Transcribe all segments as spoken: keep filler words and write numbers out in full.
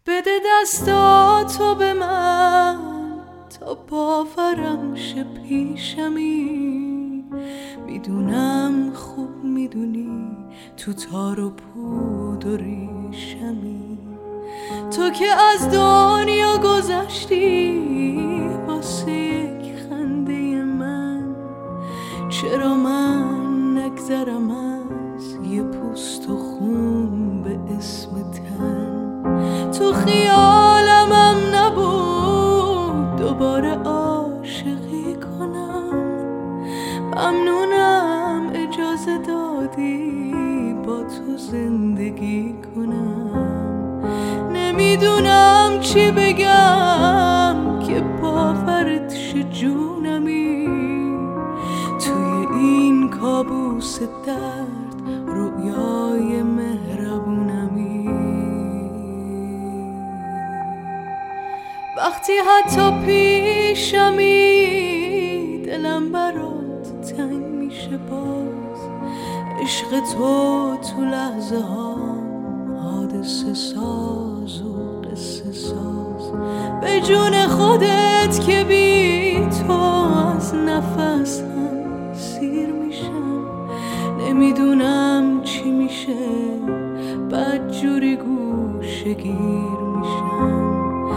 بده دستاتو به من تا باورم شه پیشمی. میدونم خوب میدونی تو تار و پود و ریشمی. تو که از دنیا گذشتی واسه یک خنده من، چرا من نگذرم از یه پوست و خون به اسم تن؟ تو خیالمم نبود دوباره عاشقی کنم. ممنونم اجازه دادی با تو زندگی کنم. نمیدونم چی بگم که باورت شه جونمی. توی این کابوس درد رویای مهربونمی. وقتی حتی پیشمی دلم برات تنگ میشه باز. عشق تو تو لحظه ها حادثه ساز و قصه ساز. به جون خودت که بی تو از نفس هم سیر میشم. نمیدونم چی میشه بدجوری گوشه گیر میشم.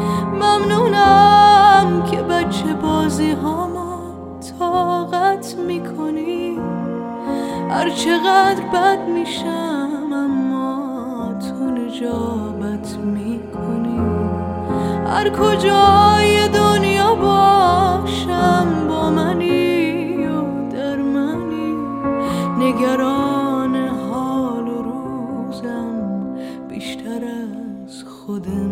ممنونم که بچه بازی هاما طاقت میکنی. هر چقدر بد میشم اما تو نجابت میکنی. هر کجای دنیا باشم با منی و در منی. نگران حال و روزم بیشتر از خودم.